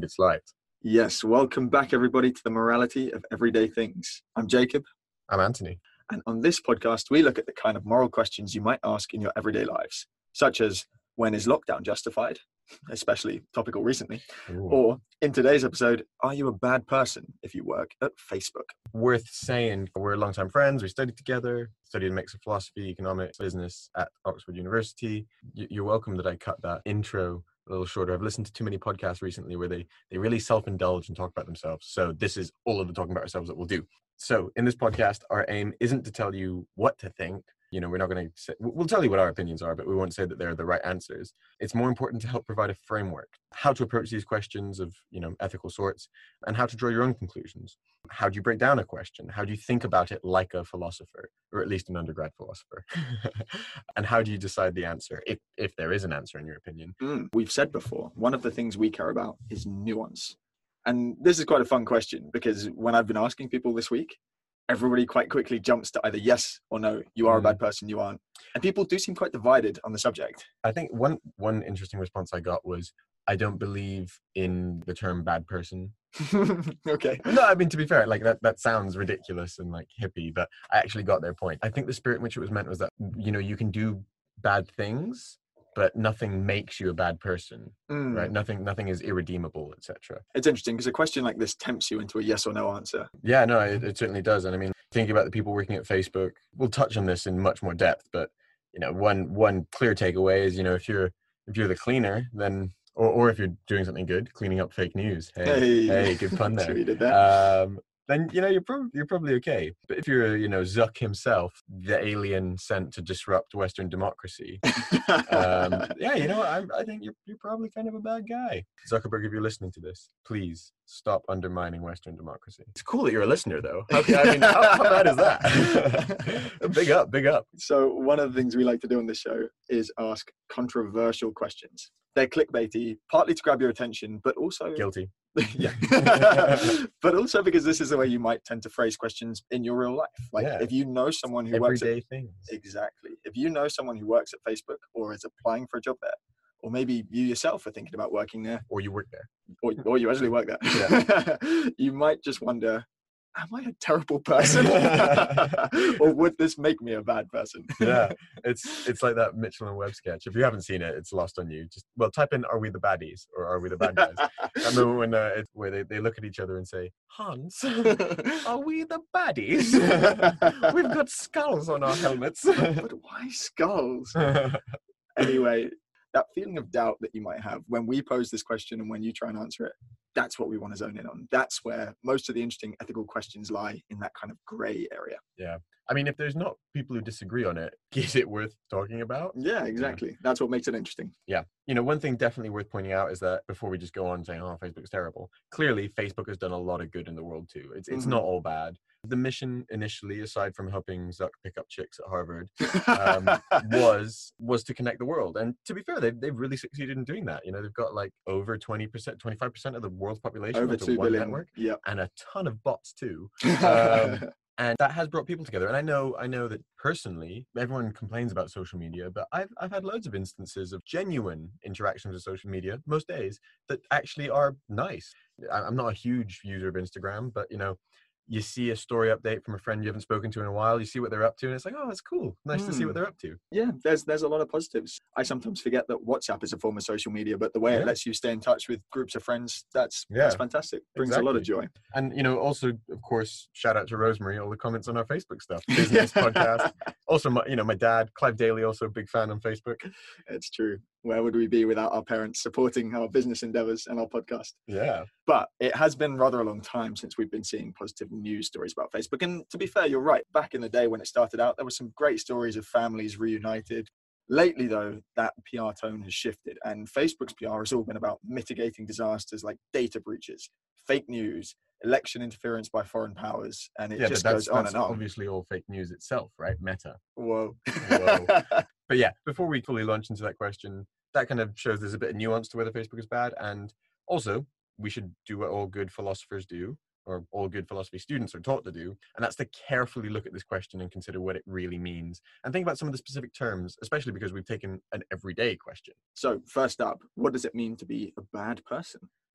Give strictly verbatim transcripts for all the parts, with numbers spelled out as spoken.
It's live. Yes, welcome back everybody to the morality of everyday things. I'm Jacob. I'm Anthony. And on this podcast, we look at the kind of moral questions you might ask in your everyday lives, such as, when is lockdown justified? Especially topical recently. Ooh. Or in today's episode, are you a bad person if you work at Facebook? Worth saying, we're longtime friends. We studied together, studied a mix of philosophy, economics, business at Oxford University. You're welcome that I cut that intro a little shorter. I've listened to too many podcasts recently where they, they really self-indulge and talk about themselves. So this is all of the talking about ourselves that we'll do. So in this podcast, our aim isn't to tell you what to think. You know, we're not going to say, we'll tell you what our opinions are, but we won't say that they're the right answers. It's more important to help provide a framework, how to approach these questions of, you know, ethical sorts, and how to draw your own conclusions. How do you break down a question? How do you think about it like a philosopher, or at least an undergrad philosopher? And how do you decide the answer, if, if there is an answer in your opinion? Mm, we've said before, one of the things we care about is nuance. And this is quite a fun question because when I've been asking people this week, everybody quite quickly jumps to either yes or no. You are mm. a bad person, you aren't. And people do seem quite divided on the subject. I think one one interesting response I got was, I don't believe in the term bad person. Okay. No, I mean, to be fair, like that, that sounds ridiculous and like hippie, but I actually got their point. I think the spirit in which it was meant was that, you know, you can do bad things, but nothing makes you a bad person, mm. right? Nothing, nothing is irredeemable, et cetera. It's interesting because a question like this tempts you into a yes or no answer. Yeah, no, it, it certainly does. And I mean, thinking about the people working at Facebook, we'll touch on this in much more depth, but you know, one one clear takeaway is, you know, if you're if you're the cleaner, then or or if you're doing something good, cleaning up fake news. Hey, hey, hey good pun there. Sure you did that. Um, then you know you're probably you're probably okay. But if you're you know Zuck himself, the alien sent to disrupt Western democracy, um, yeah, you know I I think you're you're probably kind of a bad guy. Zuckerberg, if you're listening to this, please stop undermining Western democracy. It's cool that you're a listener, though. How, I mean, how, how bad is that? Big up, big up. So one of the things we like to do on this show is ask controversial questions. They're clickbaity, partly to grab your attention, but also guilty. Yeah. But also because this is the way you might tend to phrase questions in your real life. Like yeah. if you know someone who Everyday works at things. Exactly. If you know someone who works at Facebook or is applying for a job there, or maybe you yourself are thinking about working there, or you work there, or, or you actually work there, yeah. You might just wonder, am I a terrible person? Or would this make me a bad person? Yeah, it's it's like that Mitchell and Webb sketch. If you haven't seen it, it's lost on you. Just well, type in "Are we the baddies?" or "Are we the bad guys?" I remember when uh, it's where they, they look at each other and say, "Hans, are we the baddies? We've got skulls on our helmets." But why skulls? Anyway, that feeling of doubt that you might have when we pose this question and when you try and answer it, that's what we want to zone in on. That's where most of the interesting ethical questions lie, in that kind of gray area. Yeah. I mean, if there's not people who disagree on it, is it worth talking about? Yeah, exactly. Yeah. That's what makes it interesting. Yeah. You know, one thing definitely worth pointing out is that before we just go on saying, oh, Facebook's terrible, clearly Facebook has done a lot of good in the world too. It's it's mm-hmm. not all bad. The mission initially, aside from helping Zuck pick up chicks at Harvard, um, was was to connect the world. And to be fair, they've, they've really succeeded in doing that. You know, they've got like over twenty percent, twenty-five percent of the world's population over two one billion network, yep. and a ton of bots too. Um, and that has brought people together. And I know I know that personally, everyone complains about social media, but I've I've had loads of instances of genuine interactions with social media most days that actually are nice. I'm not a huge user of Instagram, but you know, you see a story update from a friend you haven't spoken to in a while, you see what they're up to, and it's like, oh, that's cool. Nice mm. to see what they're up to. Yeah, there's there's a lot of positives. I sometimes forget that WhatsApp is a form of social media, but the way yeah. it lets you stay in touch with groups of friends, that's yeah. that's fantastic. Brings exactly. a lot of joy. And, you know, also, of course, shout out to Rosemary, all the comments on our Facebook stuff. Business podcast. Also, my, you know, my dad, Clive Daly, also a big fan on Facebook. It's true. Where would we be without our parents supporting our business endeavors and our podcast? Yeah. But it has been rather a long time since we've been seeing positive news stories about Facebook. And to be fair, you're right. Back in the day when it started out, there were some great stories of families reunited. Lately, though, that P R tone has shifted. And Facebook's P R has all been about mitigating disasters like data breaches, fake news, election interference by foreign powers. And it yeah, just but goes that's, on that's and on. Obviously all fake news itself, right? Meta. Whoa. Whoa. But yeah, before we fully launch into that question, that kind of shows there's a bit of nuance to whether Facebook is bad. And also, we should do what all good philosophers do, or all good philosophy students are taught to do, and that's to carefully look at this question and consider what it really means, and think about some of the specific terms, especially because we've taken an everyday question. So first up, what does it mean to be a bad person?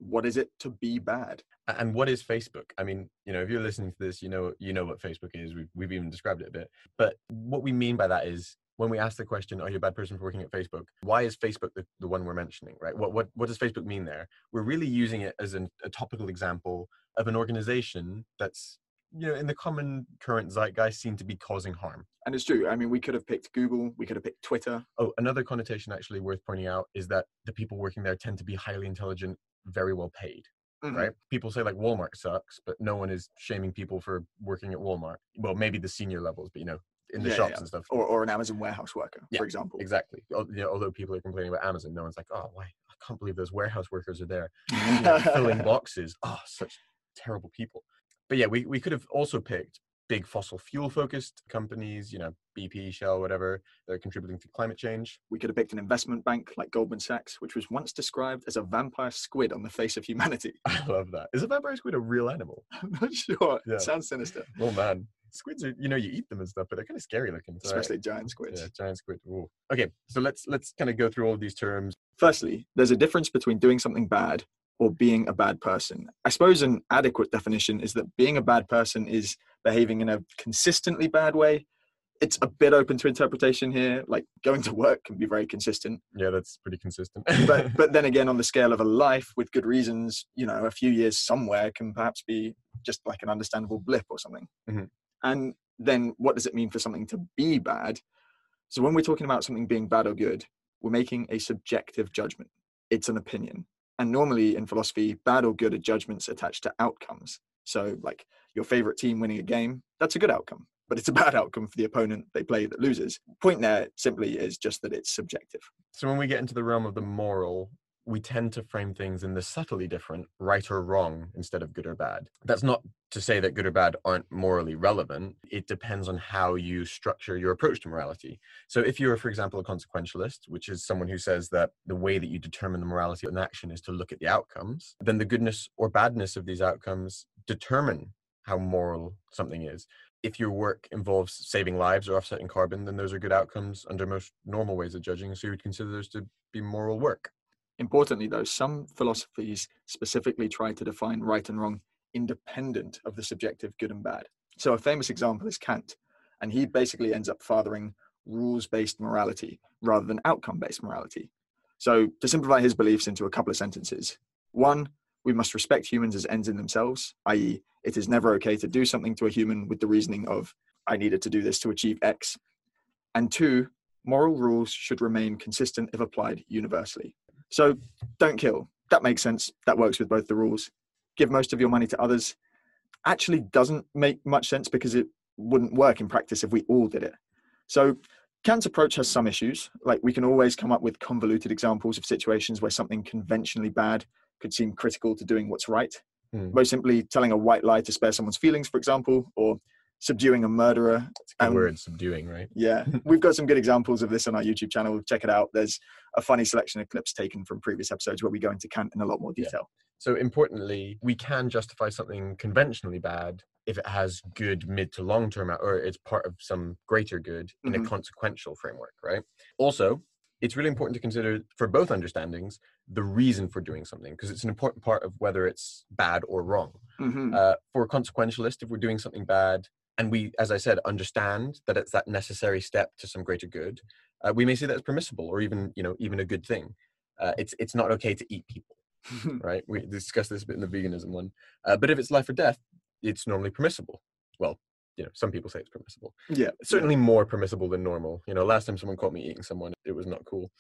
what is it to be bad? And what is Facebook? I mean, you know, if you're listening to this, you know, you know what Facebook is. We've, we've even described it a bit. But what we mean by that is when we ask the question, are you a bad person for working at Facebook? Why is Facebook the, the one we're mentioning, right? What, what, what does Facebook mean there? We're really using it as an, a topical example of an organization that's, you know, in the common current zeitgeist seem to be causing harm. And it's true. I mean, we could have picked Google. We could have picked Twitter. Oh, another connotation actually worth pointing out is that the people working there tend to be highly intelligent, very well paid. Mm-hmm. Right? People say like Walmart sucks, but no one is shaming people for working at Walmart. Well, maybe the senior levels, but you know, in the yeah, shops yeah. and stuff. Or, or an Amazon warehouse worker, yeah, for example. Exactly. You know, although people are complaining about Amazon, no one's like, oh, why? I can't believe those warehouse workers are there you know, filling boxes. Oh, such terrible people. But yeah, we, we could have also picked big fossil fuel focused companies, you know, B P, Shell, whatever, that are contributing to climate change. We could have picked an investment bank like Goldman Sachs, which was once described as a vampire squid on the face of humanity. I love that. Is a vampire squid a real animal? I'm not sure. Yeah. It sounds sinister. Oh man. Squids are, you know, you eat them and stuff, but they're kind of scary looking. Especially right? giant squids. Yeah, giant squid. Ooh. Okay, so let's let's kind of go through all of these terms. Firstly, there's a difference between doing something bad or being a bad person. I suppose an adequate definition is that being a bad person is behaving in a consistently bad way. It's a bit open to interpretation here. Like going to work can be very consistent. Yeah, that's pretty consistent. but but then again, on the scale of a life with good reasons, you know, a few years somewhere can perhaps be just like an understandable blip or something. Mm-hmm. And then what does it mean for something to be bad? So when we're talking about something being bad or good, we're making a subjective judgment. It's an opinion. And normally in philosophy, bad or good are judgments attached to outcomes. So like your favorite team winning a game, that's a good outcome, but it's a bad outcome for the opponent they play that loses. Point there simply is just that it's subjective. So when we get into the realm of the moral, we tend to frame things in the subtly different right or wrong instead of good or bad. That's not to say that good or bad aren't morally relevant. It depends on how you structure your approach to morality. So if you're, for example, a consequentialist, which is someone who says that the way that you determine the morality of an action is to look at the outcomes, then the goodness or badness of these outcomes determine how moral something is. If your work involves saving lives or offsetting carbon, then those are good outcomes under most normal ways of judging. So you would consider those to be moral work. Importantly, though, some philosophies specifically try to define right and wrong independent of the subjective good and bad. So a famous example is Kant, and he basically ends up fathering rules-based morality rather than outcome-based morality. So to simplify his beliefs into a couple of sentences, one, we must respect humans as ends in themselves, that is, it is never okay to do something to a human with the reasoning of, I needed to do this to achieve X. And two, moral rules should remain consistent if applied universally. So don't kill. That makes sense. That works with both the rules. Give most of your money to others. Actually doesn't make much sense because it wouldn't work in practice if we all did it. So Kant's approach has some issues. Like we can always come up with convoluted examples of situations where something conventionally bad could seem critical to doing what's right. Mm. Most simply telling a white lie to spare someone's feelings, for example, or subduing a murderer. It's a good um, word, subduing, right? Yeah. We've got some good examples of this on our YouTube channel. Check it out. There's a funny selection of clips taken from previous episodes where we go into Kant in a lot more detail. Yeah. So importantly, we can justify something conventionally bad if it has good mid to long term, or it's part of some greater good in mm-hmm. a consequential framework, right? Also, it's really important to consider for both understandings, the reason for doing something, because it's an important part of whether it's bad or wrong. Mm-hmm. Uh, for a consequentialist, if we're doing something bad, and we, as I said, understand that it's that necessary step to some greater good, uh, we may see that as permissible or even, you know, even a good thing. Uh, it's it's not okay to eat people, right? We discussed this a bit in the veganism one. Uh, but if it's life or death, it's normally permissible. Well, you know, some people say it's permissible. Yeah. It's certainly more permissible than normal. You know, last time someone caught me eating someone, it was not cool.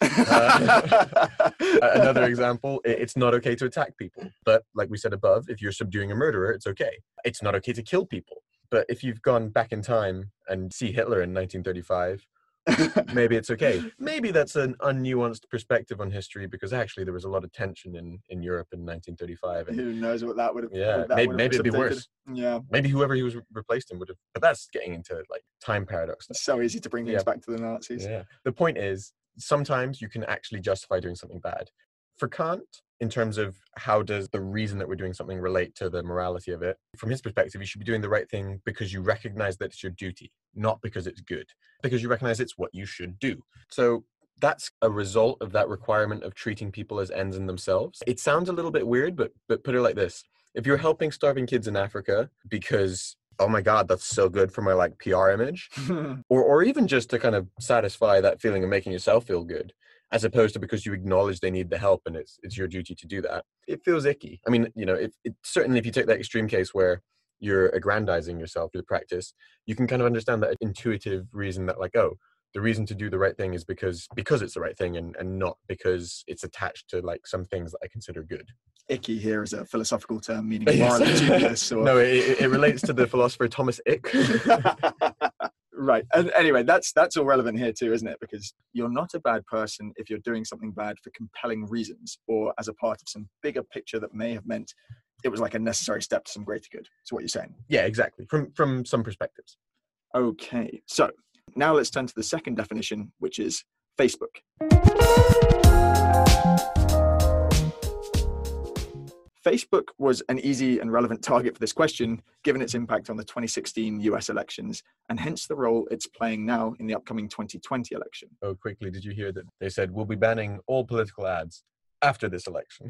Uh, another example, it's not okay to attack people. But like we said above, if you're subduing a murderer, it's okay. It's not okay to kill people. But if you've gone back in time and see Hitler in nineteen thirty-five, maybe it's okay. Maybe that's an unnuanced perspective on history because actually there was a lot of tension in, in Europe in nineteen thirty-five. And, who knows what that would have Yeah, maybe, would have maybe it'd be worse. Yeah. Maybe whoever he was replaced him would have, but that's getting into like time paradox. It's so easy to bring things yeah. back to the Nazis. Yeah. The point is, sometimes you can actually justify doing something bad. For Kant, in terms of how does the reason that we're doing something relate to the morality of it, from his perspective, you should be doing the right thing because you recognize that it's your duty, not because it's good, because you recognize it's what you should do. So that's a result of that requirement of treating people as ends in themselves. It sounds a little bit weird, but but put it like this. If you're helping starving kids in Africa because, oh my God, that's so good for my like P R image, or or even just to kind of satisfy that feeling of making yourself feel good, as opposed to because you acknowledge they need the help and it's it's your duty to do that, it feels icky. I mean, you know, it, it certainly if you take that extreme case where you're aggrandizing yourself through the practice, you can kind of understand that intuitive reason that like, oh, the reason to do the right thing is because because it's the right thing and, and not because it's attached to like some things that I consider good. Icky here is a philosophical term meaning Yes. morally dubious. Or... No, it, it relates to the philosopher Thomas Ick. Right. And anyway, that's that's all relevant here too, isn't it? Because you're not a bad person if you're doing something bad for compelling reasons or as a part of some bigger picture that may have meant it was like a necessary step to some greater good. That's what you're saying. Yeah, exactly. From from some perspectives. Okay. So now let's turn to the second definition, which is Facebook. Facebook was an easy and relevant target for this question, given its impact on the twenty sixteen U S elections, and hence the role it's playing now in the upcoming twenty twenty election. Oh, quickly, did you hear that they said, we'll be banning all political ads after this election?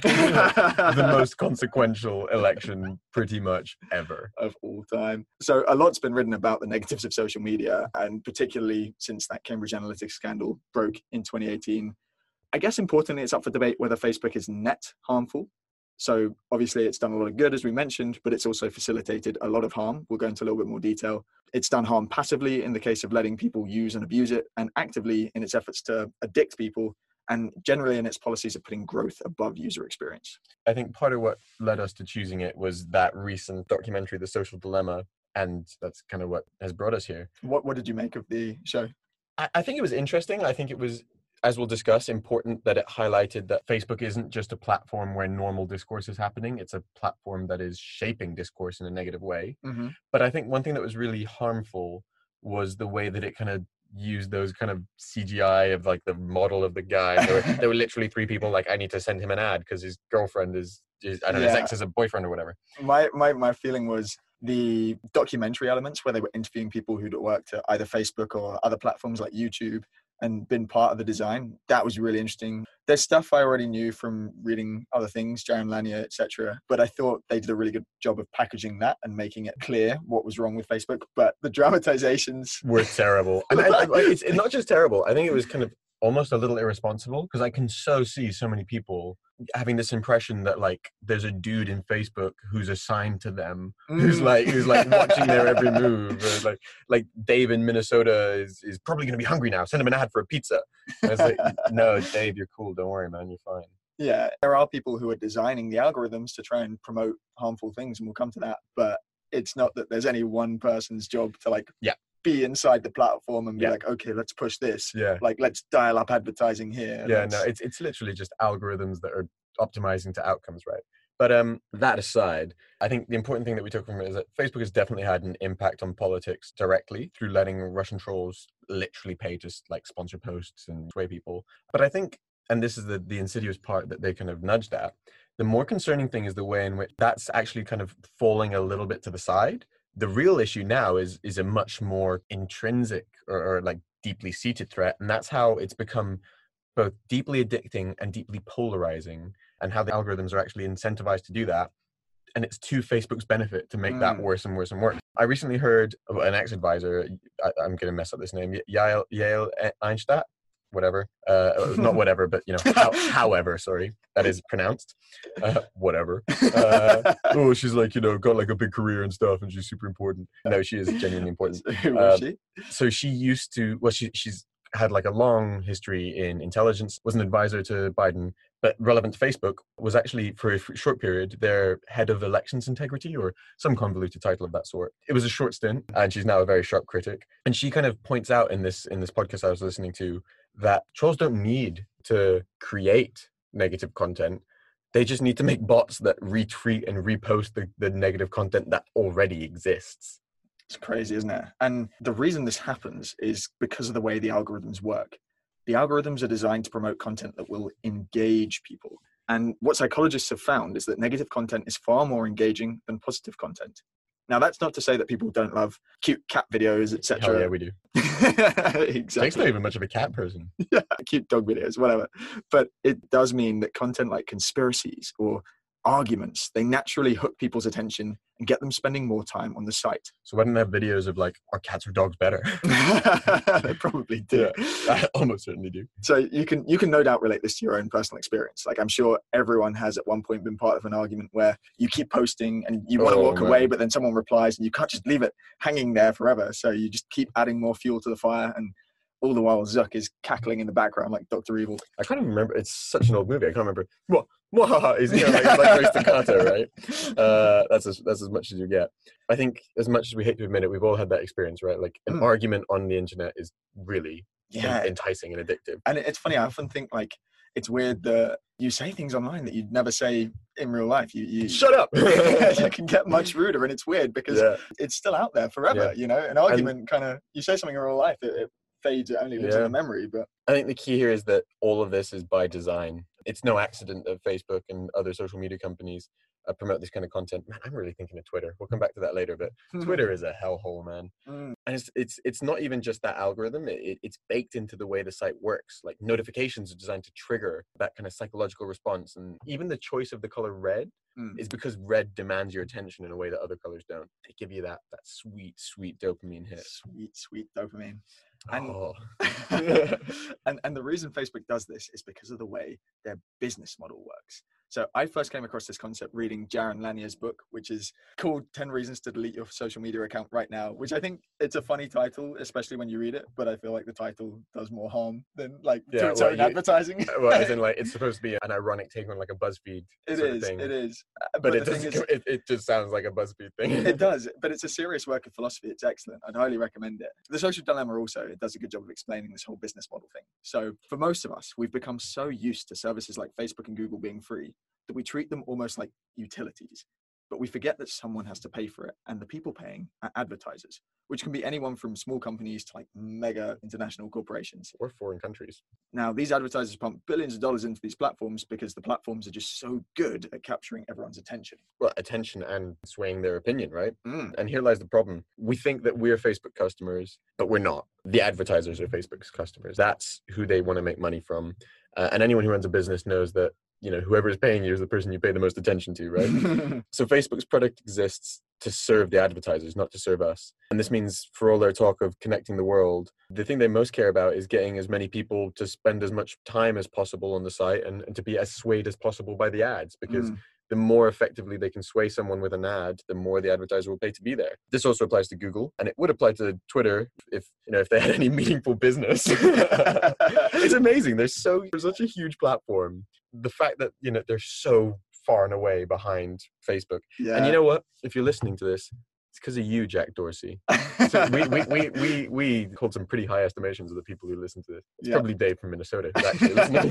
The most consequential election pretty much ever. Of all time. So a lot's been written about the negatives of social media, and particularly since that Cambridge Analytica scandal broke in twenty eighteen. I guess importantly, it's up for debate whether Facebook is net harmful. So obviously it's done a lot of good, as we mentioned, but it's also facilitated a lot of harm. We'll go into a little bit more detail. It's done harm passively in the case of letting people use and abuse it, and actively in its efforts to addict people, and generally in its policies of putting growth above user experience. I think part of what led us to choosing it was that recent documentary, The Social Dilemma, and that's kind of what has brought us here. What what did you make of the show? I, I think it was interesting. I think it was, as we'll discuss, important that it highlighted that Facebook isn't just a platform where normal discourse is happening. It's a platform that is shaping discourse in a negative way. Mm-hmm. But I think one thing that was really harmful was the way that it kind of used those kind of C G I of like the model of the guy. There were, there were literally three people like, I need to send him an ad because his girlfriend is, is I don't know, Yeah. his ex is a boyfriend or whatever. My, my, my feeling was the documentary elements where they were interviewing people who'd worked at either Facebook or other platforms like YouTube and been part of the design. That was really interesting. There's stuff I already knew from reading other things, Jaron Lanier, et cetera. But I thought they did a really good job of packaging that and making it clear what was wrong with Facebook. But the dramatizations were terrible. And I, I, it's, it's not just terrible. I think it was kind of almost a little irresponsible, because I can so see so many people having this impression that like there's a dude in Facebook who's assigned to them, mm. who's like who's like watching their every move. Or like like Dave in Minnesota is, is probably going to be hungry now. Send him an ad for a pizza. And it's like, no, Dave, you're cool. Don't worry, man. You're fine. Yeah, there are people who are designing the algorithms to try and promote harmful things, and we'll come to that. But it's not that there's any one person's job to like yeah. be inside the platform and be yeah. like, okay, let's push this. Yeah. Like, let's dial up advertising here. Yeah, let's... no, it's it's literally just algorithms that are optimizing to outcomes, right? But um, that aside, I think the important thing that we took from it is that Facebook has definitely had an impact on politics directly through letting Russian trolls literally pay to like sponsor posts and sway people. But I think, and this is the, the insidious part that they kind of nudged at, the more concerning thing is the way in which that's actually kind of falling a little bit to the side. The real issue now is is a much more intrinsic or, or like deeply seated threat. And that's how it's become both deeply addicting and deeply polarizing, and how the algorithms are actually incentivized to do that. And it's to Facebook's benefit to make mm. that worse and worse and worse. I recently heard an ex-advisor, I, I'm going to mess up this name, Yael, Yael Einstadt, whatever, uh, not whatever, but you know, how, however, sorry, that is pronounced, uh, whatever. Uh, oh, she's like, you know, got like a big career and stuff, and she's super important. No, she is genuinely important. Who uh, was she? So she used to, well, she she's had like a long history in intelligence, was an advisor to Biden, but relevant to Facebook, was actually for a short period their head of elections integrity or some convoluted title of that sort. It was a short stint, and she's now a very sharp critic. And she kind of points out in this in this podcast I was listening to that trolls don't need to create negative content. They just need to make bots that retweet and repost the, the negative content that already exists. It's crazy, isn't it? And the reason this happens is because of the way the algorithms work. The algorithms are designed to promote content that will engage people. And what psychologists have found is that negative content is far more engaging than positive content. Now, that's not to say that people don't love cute cat videos, et cetera. Hell yeah, we do. Exactly. Jake's not even much of a cat person. Yeah, cute dog videos, whatever. But it does mean that content like conspiracies or arguments, they naturally hook people's attention and get them spending more time on the site. So why don't they have videos of like, are cats or dogs better? They probably do. Yeah, I almost certainly do. So you can you can no doubt relate this to your own personal experience. Like I'm sure everyone has at one point been part of an argument where you keep posting and you want to Oh, walk man. away, but then someone replies and you can't just leave it hanging there forever. So you just keep adding more fuel to the fire, and all the while Zuck is cackling in the background like Doctor Evil. I can't even remember. It's such an old movie. I can't remember. What? What? Is you know, like, like very staccato, right? Uh, that's as that's as much as you get. I think as much as we hate to admit it, we've all had that experience, right? Like an Mm. argument on the internet is really Yeah. enticing and addictive. And it's funny, I often think like it's weird that you say things online that you'd never say in real life. You, you Shut up. you can get much ruder, and it's weird because Yeah. it's still out there forever. Yeah. You know, an argument kind of you say something in real life, it, it fades, it only lives in Yeah. the memory. But I think the key here is that all of this is by design. It's no accident that Facebook and other social media companies uh, promote this kind of content. Man, I'm really thinking of Twitter. We'll come back to that later, but Twitter is a hellhole, man. Mm. And it's it's it's not even just that algorithm. It, it, it's baked into the way the site works. Like notifications are designed to trigger that kind of psychological response. And even the choice of the color red Mm. is because red demands your attention in a way that other colors don't. They give you that that sweet, sweet dopamine hit. Sweet, sweet dopamine. And, Oh. and and the reason Facebook does this is because of the way their business model works. So I first came across this concept reading Jaron Lanier's book, which is called ten Reasons to Delete Your Social Media Account Right Now, which I think it's a funny title, especially when you read it, but I feel like the title does more harm than like Yeah, to its well, own you- advertising. Well, as in like it's supposed to be an ironic take on like a BuzzFeed It sort of is, thing. it is. Uh, But, it the thing doesn't. is, It, it just sounds like a BuzzFeed thing. it does, but it's a serious work of philosophy. It's excellent. I'd highly recommend it. The Social Dilemma also, it does a good job of explaining this whole business model thing. So for most of us, we've become so used to services like Facebook and Google being free that we treat them almost like utilities. But we forget that someone has to pay for it, and the people paying are advertisers, which can be anyone from small companies to like mega international corporations. Or foreign countries. Now, these advertisers pump billions of dollars into these platforms because the platforms are just so good at capturing everyone's attention. Well, attention and swaying their opinion, right? Mm. And here lies the problem. We think that we're Facebook customers, but we're not. The advertisers are Facebook's customers. That's who they want to make money from. Uh, and anyone who runs a business knows that, you know, whoever is paying you is the person you pay the most attention to, right? So Facebook's product exists to serve the advertisers, not to serve us. And this means for all their talk of connecting the world, the thing they most care about is getting as many people to spend as much time as possible on the site and, and to be as swayed as possible by the ads, because Mm. the more effectively they can sway someone with an ad, the more the advertiser will pay to be there. This also applies to Google, and it would apply to Twitter if, you know, if they had any meaningful business. It's amazing. They're so they're such a huge platform. The fact that, you know, they're so far and away behind Facebook. Yeah. And you know what? If you're listening to this, it's because of you, Jack Dorsey. So we, we, we, we, we hold some pretty high estimations of the people who listen to this. It's Yeah. probably Dave from Minnesota who's actually listening.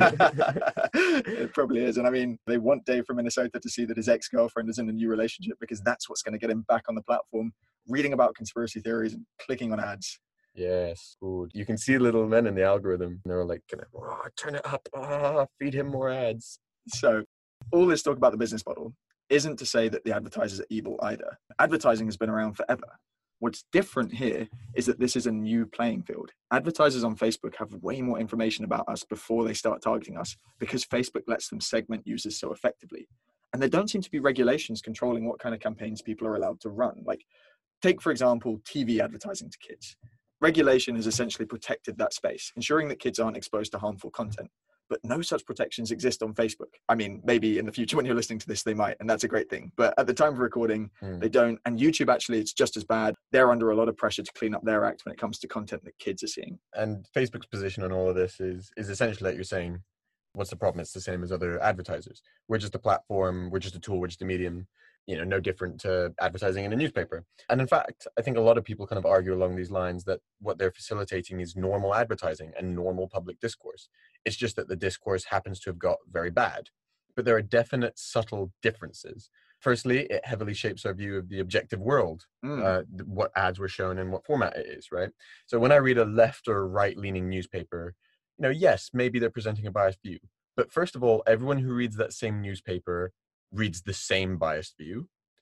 It probably is. And I mean, they want Dave from Minnesota to see that his ex-girlfriend is in a new relationship because that's what's going to get him back on the platform, reading about conspiracy theories and clicking on ads. Yes, good. You can see little men in the algorithm. And they're like, kind of, oh, turn it up, ah, feed him more ads. So all this talk about the business model isn't to say that the advertisers are evil either. Advertising has been around forever. What's different here is that this is a new playing field. Advertisers on Facebook have way more information about us before they start targeting us because Facebook lets them segment users so effectively. And there don't seem to be regulations controlling what kind of campaigns people are allowed to run. Like, take, for example, T V advertising to kids. Regulation has essentially protected that space, ensuring that kids aren't exposed to harmful content. But no such protections exist on Facebook. I mean, maybe in the future when you're listening to this, they might, and that's a great thing. But at the time of recording, Mm. they don't. And YouTube, actually, it's just as bad. They're under a lot of pressure to clean up their act when it comes to content that kids are seeing. And Facebook's position on all of this is is essentially like you're saying, what's the problem? It's the same as other advertisers. We're just a platform, we're just a tool, we're just a medium, you know, no different to advertising in a newspaper. And in fact, I think a lot of people kind of argue along these lines that what they're facilitating is normal advertising and normal public discourse. It's just that the discourse happens to have got very bad. But there are definite subtle differences. Firstly, it heavily shapes our view of the objective world, Mm. uh, th- what ads were shown and what format it is, right? So when I read a left or right-leaning newspaper, you know, yes, maybe they're presenting a biased view. But first of all, everyone who reads that same newspaper reads the same biased view.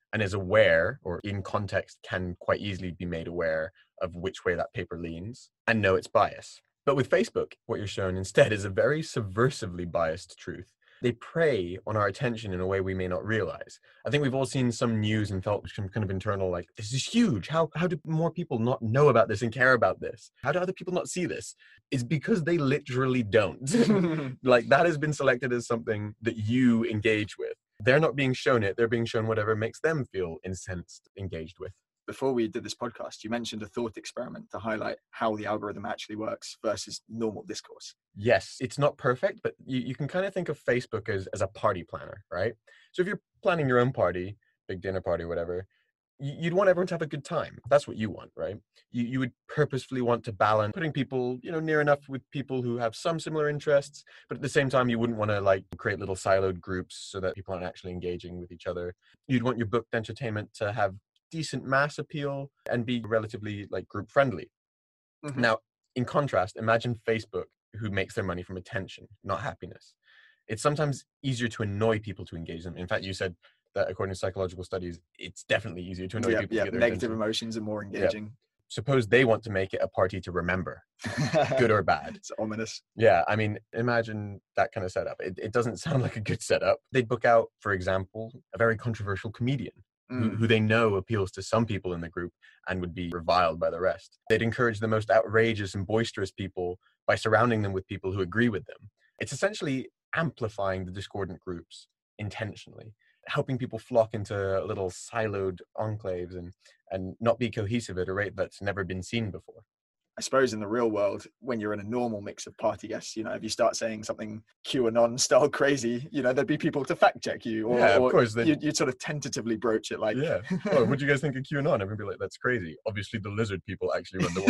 and is aware, or in context can quite easily be made aware of which way that paper leans and know its bias. But with Facebook, what you're shown instead is a very subversively biased truth. They prey on our attention in a way we may not realize. I think we've all seen some news and felt some kind of internal, like, this is huge. How, how do more people not know about this and care about this? How do other people not see this? It's because they literally don't. Like, that has been selected as something that you engage with. They're not being shown it. They're being shown whatever makes them feel incensed, engaged with. Before we did this podcast, you mentioned a thought experiment to highlight how the algorithm actually works versus normal discourse. Yes, it's not perfect, but you, you can kind of think of Facebook as, as a party planner, right? So if you're planning your own party, big dinner party, whatever, you, you'd want everyone to have a good time. That's what you want, right? You, you would purposefully want to balance putting people, you know, near enough with people who have some similar interests, but at the same time, you wouldn't want to like create little siloed groups so that people aren't actually engaging with each other. You'd want your booked entertainment to have decent mass appeal and be relatively like group friendly. Mm-hmm. Now, in contrast, imagine Facebook, who makes their money from attention, not happiness. It's sometimes easier to annoy people to engage them. In fact, you said that according to psychological studies, it's definitely easier to annoy yeah, people yeah, to get their negative attention. Emotions are more engaging. Yeah. Suppose they want to make it a party to remember, good or bad. It's ominous. Yeah, I mean, imagine that kind of setup. It, it doesn't sound like a good setup. They'd book out, for example, a very controversial comedian. Who, who they know appeals to some people in the group and would be reviled by the rest. They'd encourage the most outrageous and boisterous people by surrounding them with people who agree with them. It's essentially amplifying the discordant groups intentionally, helping people flock into little siloed enclaves and, and not be cohesive at a rate that's never been seen before. I suppose in the real world, when you're in a normal mix of party guests, you know, if you start saying something QAnon style crazy, you know, there'd be people to fact check you, or, yeah, of or course, you'd, you'd sort of tentatively broach it like, yeah. Oh, what do you guys think of QAnon? Everyone would be like, that's crazy. Obviously, the lizard people actually run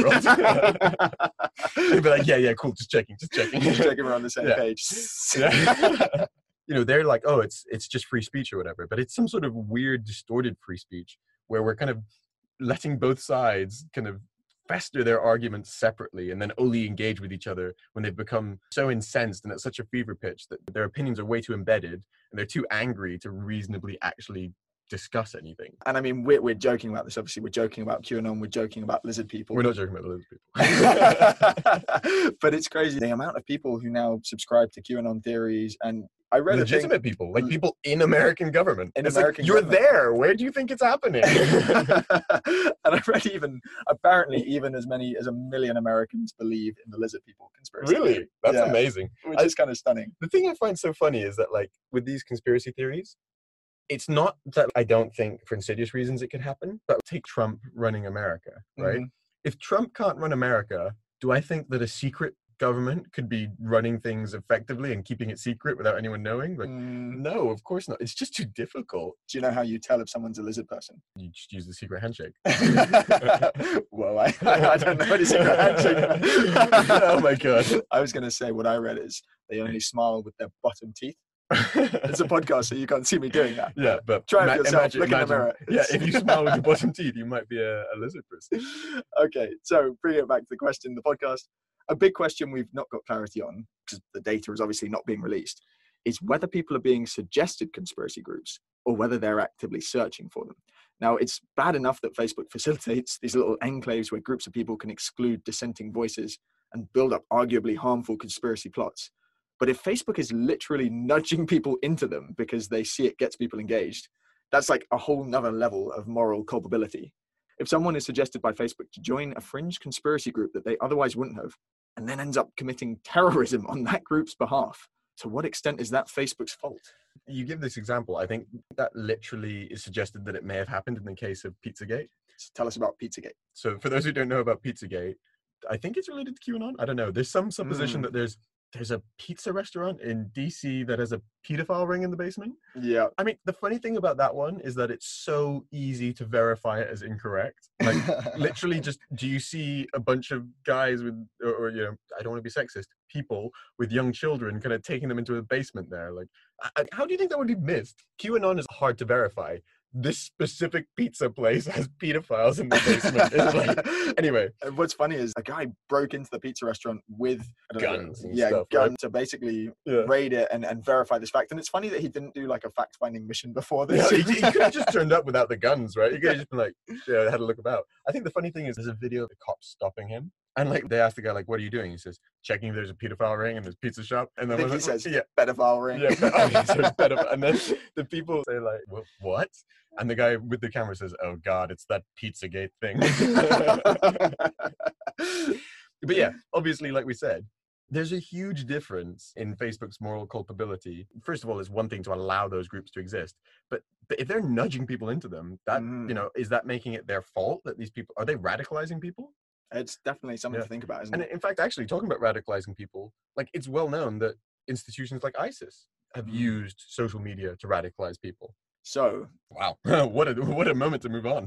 the world. They'd be like, yeah, yeah, cool, just checking, just checking, just checking we're on the same yeah. page. Yeah. You know, they're like, oh, it's it's just free speech or whatever, but it's some sort of weird, distorted free speech where we're kind of letting both sides kind of fester their arguments separately and then only engage with each other when they've become so incensed and at such a fever pitch that their opinions are way too embedded and they're too angry to reasonably actually discuss anything. And I mean, we're, we're joking about this. Obviously, we're joking about QAnon. We're joking about lizard people. We're not joking about the lizard people. But it's crazy. The amount of people who now subscribe to QAnon theories, and I read legitimate thing, people, like people in American government. In it's American like, you're government. there. Where do you think it's happening? And I read even, apparently, even as many as a million Americans believe in the lizard people conspiracy. Really? That's yeah. amazing. Which I, is kind of stunning. The thing I find so funny is that, like, with these conspiracy theories, it's not that I don't think for insidious reasons it could happen, but take Trump running America, right? Mm-hmm. If Trump can't run America, do I think that a secret government could be running things effectively and keeping it secret without anyone knowing? Like, mm. no, of course not. It's just too difficult. Do you know how you tell if someone's a lizard person? You just use the secret handshake. Well, I, I don't know any secret handshake. Oh my God. I was going to say what I read is they only smile with their bottom teeth. It's a podcast, so you can't see me doing that. Yeah, but try ma- it yourself. Imagine, Look imagine, in the mirror. Yeah, if you smile with your bottom teeth, you might be a, a lizard person. Okay, so bringing it back to the question, the podcast. A big question we've not got clarity on, because the data is obviously not being released, is whether people are being suggested conspiracy groups or whether they're actively searching for them. Now, it's bad enough that Facebook facilitates these little enclaves where groups of people can exclude dissenting voices and build up arguably harmful conspiracy plots. But if Facebook is literally nudging people into them because they see it gets people engaged, that's like a whole nother level of moral culpability. If someone is suggested by Facebook to join a fringe conspiracy group that they otherwise wouldn't have, and then ends up committing terrorism on that group's behalf, to what extent is that Facebook's fault? You give this example. I think that literally is suggested that it may have happened in the case of Pizzagate. So tell us about Pizzagate. So for those who don't know about Pizzagate, I think it's related to QAnon. I don't know. There's some supposition mm. that there's there's a pizza restaurant in D C that has a pedophile ring in the basement. Yeah. I mean, the funny thing about that one is that it's so easy to verify it as incorrect. Like, literally just, do you see a bunch of guys with, or, or, you know, I don't want to be sexist, people with young children kind of taking them into a basement there? Like, I, how do you think that would be missed? QAnon is hard to verify. this specific pizza place has pedophiles in the basement. It's like, anyway. And what's funny is a guy broke into the pizza restaurant with I don't guns know, and yeah, stuff, guns right? to basically Yeah. raid it and, and verify this fact. And it's funny that he didn't do like a fact-finding mission before Yeah, this. he, he could have just turned up without the guns, right? He could have just been like, yeah, had a look about. I think the funny thing is there's a video of the cops stopping him. And like they asked the guy, like, what are you doing? He says, checking if there's a pedophile ring in this pizza shop. And I then think he was says, yeah, pedophile ring. yeah, oh, yeah, so it's pedophile. And then the people say like, "Wha- what? And the guy with the camera says, oh God, it's that Pizzagate thing. But yeah, obviously, like we said, there's a huge difference in Facebook's moral culpability. First of all, it's one thing to allow those groups to exist, but, but if they're nudging people into them, that, Mm. you know, is that making it their fault that these people, are they radicalizing people? It's definitely something Yeah. to think about, isn't And it? in fact, actually talking about radicalizing people, like it's well known that institutions like ISIS have Mm. used social media to radicalize people. So, Wow. what a what a moment to move on.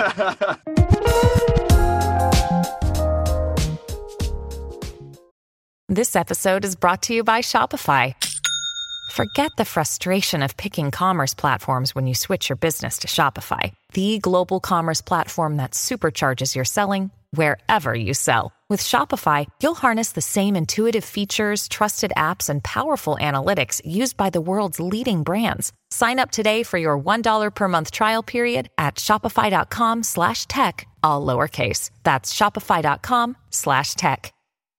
This episode is brought to you by Shopify. Forget the frustration of picking commerce platforms when you switch your business to Shopify, the global commerce platform that supercharges your selling wherever you sell. With Shopify, you'll harness the same intuitive features, trusted apps, and powerful analytics used by the world's leading brands. Sign up today for your one dollar per month trial period at shopify.com slash tech, all lowercase. That's shopify.com slash tech.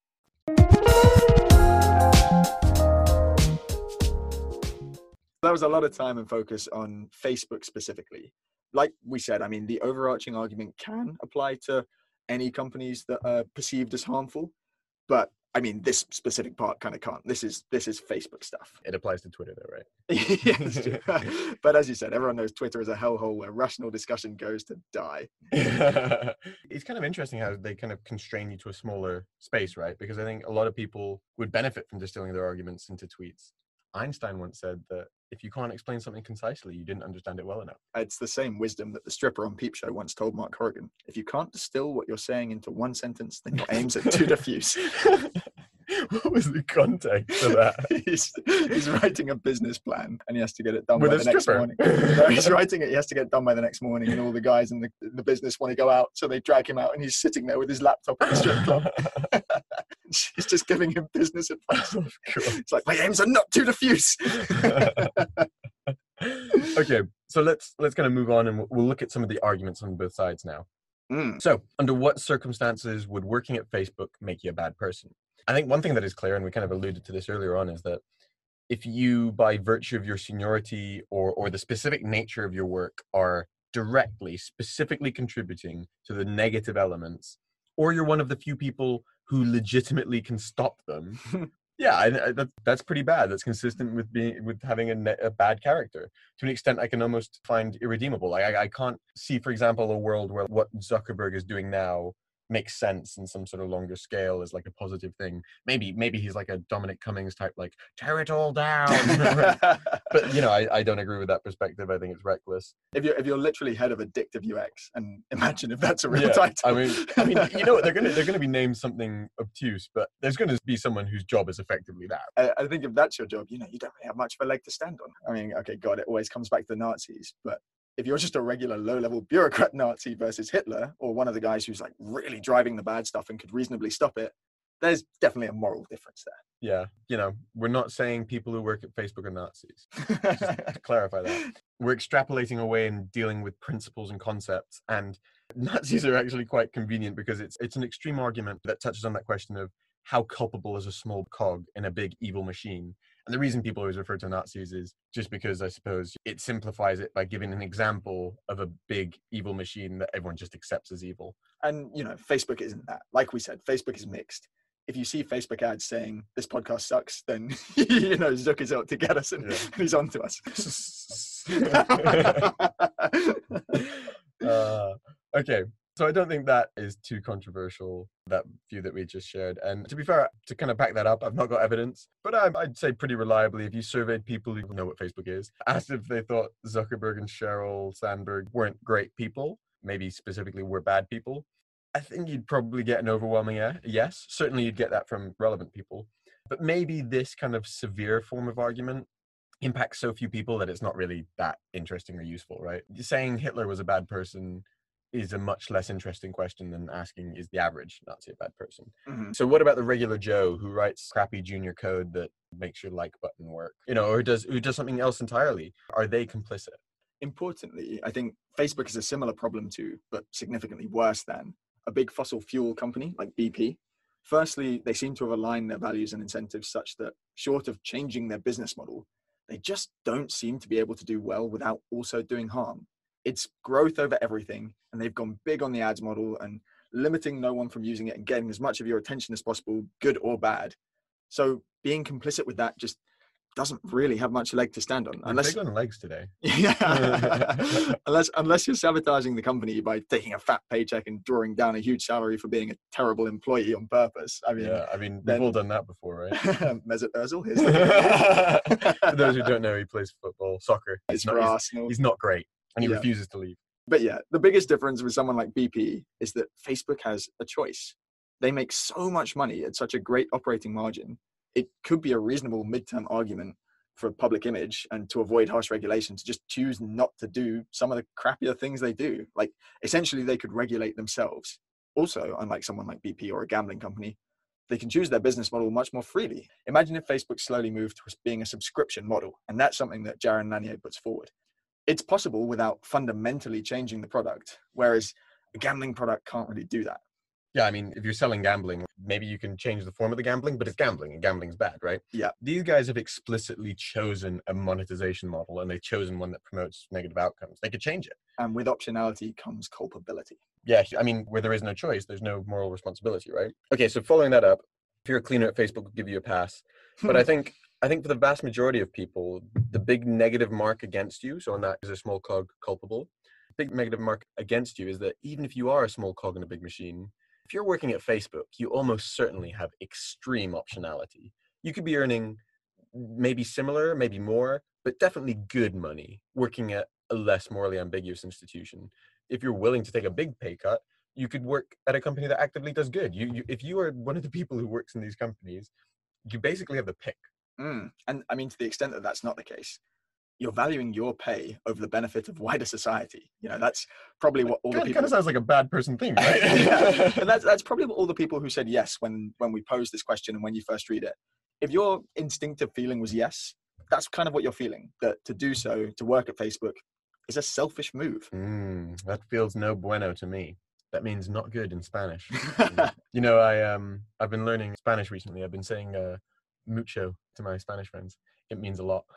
There was a lot of time and focus on Facebook specifically. Like we said, I mean, the overarching argument can apply to any companies that are perceived as harmful, but I mean, this specific part kind of can't. This is this is Facebook stuff. It applies to Twitter though, right? Yeah, it's true. But as you said, everyone knows Twitter is a hellhole where rational discussion goes to die. It's kind of interesting how they kind of constrain you to a smaller space, right? Because I think a lot of people would benefit from distilling their arguments into tweets. Einstein once said that if you can't explain something concisely, you didn't understand it well enough. It's the same wisdom that the stripper on Peep Show once told Mark Horrigan. If you can't distill what you're saying into one sentence, then your aim's at too diffuse. What was the context of that? he's, he's writing a business plan and he has to get it done With by a the next stripper? morning. No, he's writing it, he has to get it done by the next morning, and all the guys in the, the business want to go out, so they drag him out and he's sitting there with his laptop at the strip club. She's just giving him business advice. Oh, God. It's like, my aims are not too diffuse. Okay, so let's let's kind of move on and we'll, we'll look at some of the arguments on both sides now. Mm. So, under what circumstances would working at Facebook make you a bad person? I think one thing that is clear, and we kind of alluded to this earlier on, is that if you, by virtue of your seniority or or the specific nature of your work, are directly, specifically contributing to the negative elements, or you're one of the few people who legitimately can stop them, yeah, I, I, that, that's pretty bad. That's consistent with being with having a, ne- a bad character. To an extent, I can almost find irredeemable. Like I, I can't see, for example, a world where what Zuckerberg is doing now makes sense in some sort of longer scale as like a positive thing. Maybe maybe he's like a Dominic Cummings type, like tear it all down. But you know, I, I don't agree with that perspective. I think it's reckless. If you're if you're literally head of addictive U X, and imagine if that's a real Yeah, title. I mean, I mean, you know what? They're gonna they're gonna be named something obtuse, but there's gonna be someone whose job is effectively that. I, I think if that's your job, you know, you don't really have much of a leg to stand on. I mean, okay, God, it always comes back to the Nazis, but if you're just a regular low-level bureaucrat Nazi versus Hitler, or one of the guys who's like really driving the bad stuff and could reasonably stop it, there's definitely a moral difference Yeah, you know, we're not saying people who work at Facebook are Nazis. there. To clarify that, we're extrapolating away and dealing with principles and concepts, and Nazis are actually quite convenient because it's it's an extreme argument that touches on that question of how culpable is a small cog in a big evil machine. And the reason people always refer to Nazis is just because I suppose it simplifies it by giving an example of a big evil machine that everyone just accepts as evil. And, you know, Facebook isn't that. Like we said, Facebook is mixed. If you see Facebook ads saying this podcast sucks, then, you know, Zuck is out to get us and Yeah. he's on to us. uh, okay. So I don't think that is too controversial, that view that we just shared. And to be fair, to kind of back that up, I've not got evidence, but I, I'd say pretty reliably, if you surveyed people who know what Facebook is, asked if they thought Zuckerberg and Sheryl Sandberg weren't great people, maybe specifically were bad people, I think you'd probably get an overwhelming yeah, yes. Certainly you'd get that from relevant people. But maybe this kind of severe form of argument, impacts so few people that it's not really that interesting or useful, right? Saying Hitler was a bad person is a much less interesting question than asking, is the average Nazi a bad person? Mm-hmm. So what about the regular Joe who writes crappy junior code that makes your like button work, you know, or does who does something else entirely? Are they complicit? Importantly, I think Facebook is a similar problem to, but significantly worse than, a big fossil fuel company like B P. Firstly, they seem to have aligned their values and incentives such that, short of changing their business model, they just don't seem to be able to do well without also doing harm. It's growth over everything, and they've gone big on the ads model and limiting no one from using it and getting as much of your attention as possible, good or bad. So being complicit with that just doesn't really have much leg to stand on. You're unless big on legs today. Yeah. unless unless you're sabotaging the company by taking a fat paycheck and drawing down a huge salary for being a terrible employee on purpose. I mean, yeah, I mean, we've then- all done that before, right? Mesut Ozil, here's the For those who don't know, he plays football, soccer. It's He's not, for he's, Arsenal. he's not great, and he Yeah. refuses to leave. But yeah, the biggest difference with someone like B P is that Facebook has a choice. They make so much money at such a great operating margin. It could be a reasonable midterm argument for public image and to avoid harsh regulation to just choose not to do some of the crappier things they do. Like, essentially, they could regulate themselves. Also, unlike someone like B P or a gambling company, they can choose their business model much more freely. Imagine if Facebook slowly moved to being a subscription model, and that's something that Jaron Lanier puts forward. It's possible without fundamentally changing the product, whereas a gambling product can't really do that. Yeah, I mean, if you're selling gambling, maybe you can change the form of the gambling, but it's gambling, and gambling's bad, right? Yeah. These guys have explicitly chosen a monetization model, and they've chosen one that promotes negative outcomes. They could change it. And with optionality comes culpability. Yeah, I mean, where there is no choice, there's no moral responsibility, right? Okay, so following that up, if you're a cleaner at Facebook, we'll give you a pass. But I think I think for the vast majority of people, the big negative mark against you, so on that is a small cog culpable, big negative mark against you is that even if you are a small cog in a big machine, if you're working at Facebook, you almost certainly have extreme optionality. You could be earning maybe similar, maybe more, but definitely good money working at a less morally ambiguous institution. If you're willing to take a big pay cut, you could work at a company that actively does good. You, you if you are one of the people who works in these companies, you basically have the pick. Mm. And I mean, to the extent that that's not the case, you're valuing your pay over the benefit of wider society. You know, that's probably what all the Kind, people... kind of sounds like a bad person thing, right? Yeah. And that's, that's probably what all the people who said yes when, when we posed this question and when you first read it. If your instinctive feeling was yes, that's kind of what you're feeling. That to do so, to work at Facebook, is a selfish move. Mm, that feels no bueno to me. That means not good in Spanish. You know, I um I've been learning Spanish recently. I've been saying uh, mucho to my Spanish friends. It means a lot.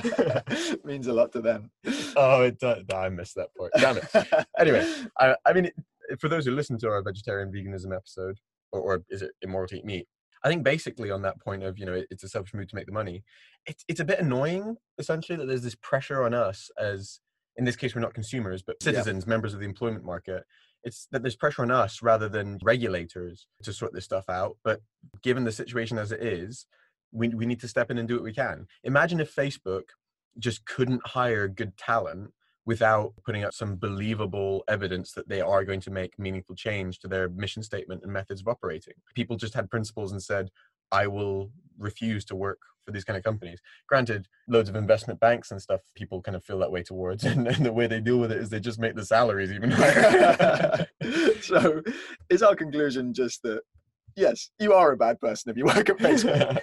It means a lot to them. Oh, it does. I missed that part. Damn it. Anyway, I, I mean, for those who listen to our vegetarian veganism episode, or, or is it immoral to eat meat? I think basically on that point of, you know, it's a selfish move to make the money. It's it's a bit annoying, essentially, that there's this pressure on us as, in this case, we're not consumers, but citizens, yeah. members of the employment market. It's that there's pressure on us rather than regulators to sort this stuff out. But given the situation as it is, we we need to step in and do what we can. Imagine if Facebook just couldn't hire good talent without putting up some believable evidence that they are going to make meaningful change to their mission statement and methods of operating. People just had principles and said, I will refuse to work for these kind of companies. Granted, loads of investment banks and stuff, people kind of feel that way towards, and, and the way they deal with it is they just make the salaries even higher. So is our conclusion just that, yes, you are a bad person if you work at Facebook?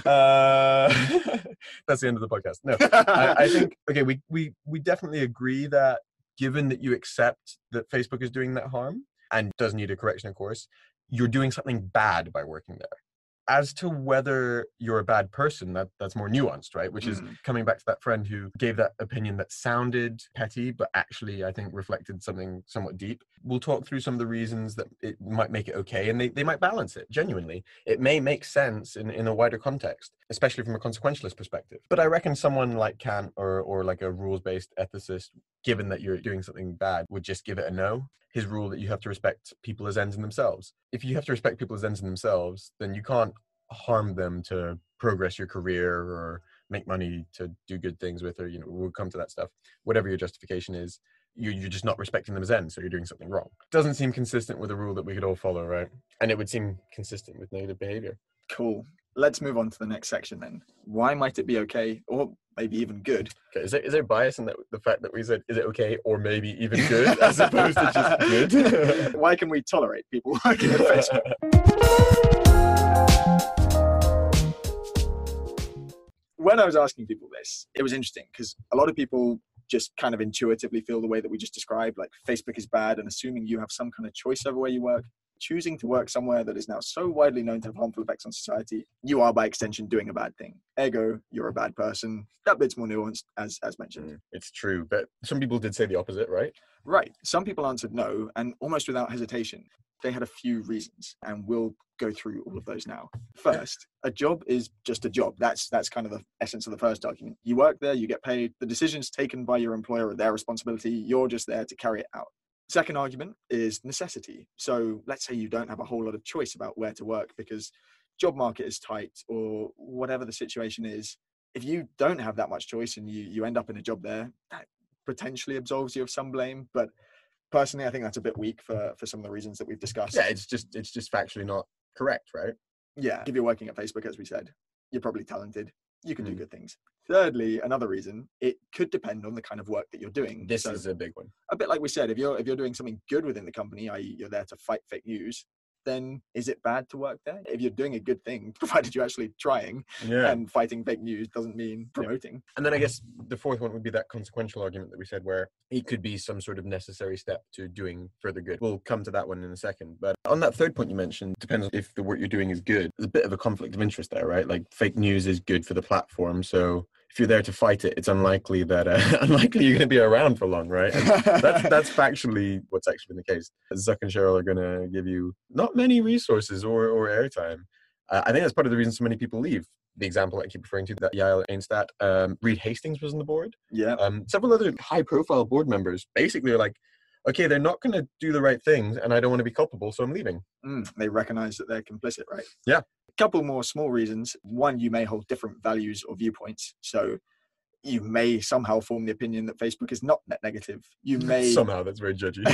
uh, that's the end of the podcast. No, I, I think, okay, we, we, we definitely agree that given that you accept that Facebook is doing that harm and does need a correction, of course, you're doing something bad by working there. As to whether you're a bad person, that, that's more nuanced, right? Which is mm. coming back to that friend who gave that opinion that sounded petty, but actually, I think, reflected something somewhat deep. We'll talk through some of the reasons that it might make it okay, and they, they might balance it, genuinely. It may make sense in, in a wider context, especially from a consequentialist perspective. But I reckon someone like Kant or, or like a rules-based ethicist, given that you're doing something bad, would just give it a no. His rule that you have to respect people as ends in themselves. If you have to respect people as ends in themselves, then you can't harm them to progress your career or make money to do good things with, or, you know, we'll come to that stuff. Whatever your justification is, you, you're just not respecting them as ends, so you're doing something wrong. Doesn't seem consistent with a rule that we could all follow, right? And it would seem consistent with negative behavior. Cool. Let's move on to the next section then. Why might it be okay, or maybe even good? Okay, is there, is there bias in that, the fact that we said, is it okay or maybe even good, as opposed to just good? Why can we tolerate people working at Facebook? When I was asking people this, it was interesting because a lot of people just kind of intuitively feel the way that we just described, like Facebook is bad, and assuming you have some kind of choice over where you work, choosing to work somewhere that is now so widely known to have harmful effects on society, you are by extension doing a bad thing. Ergo, you're a bad person. That bit's more nuanced, as as mentioned. Mm, it's true, but some people did say the opposite, right? Right. Some people answered no, and almost without hesitation. They had a few reasons, and we'll go through all of those now. First, a job is just a job. That's that's kind of the essence of the first argument. You work there, you get paid. The decisions taken by your employer are their responsibility. You're just there to carry it out. Second argument is necessity. So let's say you don't have a whole lot of choice about where to work because job market is tight or whatever the situation is. If you don't have that much choice and you, you end up in a job there, that potentially absolves you of some blame. But personally, I think that's a bit weak for, for some of the reasons that we've discussed. Yeah, it's just it's just factually not correct, right? Yeah. If you're working at Facebook, as we said, you're probably talented. You can Mm. do good things. Thirdly, another reason, it could depend on the kind of work that you're doing. This So, is a big one. a bit like we said, if you're if you're doing something good within the company, that is you're there to fight fake news, then is it bad to work there? If you're doing a good thing, provided you're actually trying, Yeah. and fighting fake news doesn't mean promoting. And then I guess the fourth one would be that consequential argument that we said, where it could be some sort of necessary step to doing further good. We'll come to that one in a second. But on that third point you mentioned, depends if the work you're doing is good. There's a bit of a conflict of interest there, right? Like fake news is good for the platform. So if you're there to fight it, it's unlikely that uh, unlikely you're going to be around for long, right? And that's that's factually what's actually been the case. Zuck and Cheryl are going to give you not many resources or, or airtime. Uh, I think that's part of the reason so many people leave. The example I keep referring to, that Yael Ainstat, um, Reed Hastings was on the board. Yeah. Um, several other high-profile board members basically are like, okay, they're not going to do the right things, and I don't want to be culpable, so I'm leaving. Mm, they recognize that they're complicit, right? Yeah. A couple more small reasons. One, you may hold different values or viewpoints. So you may somehow form the opinion that Facebook is not net negative. You may Somehow, that's very judgy.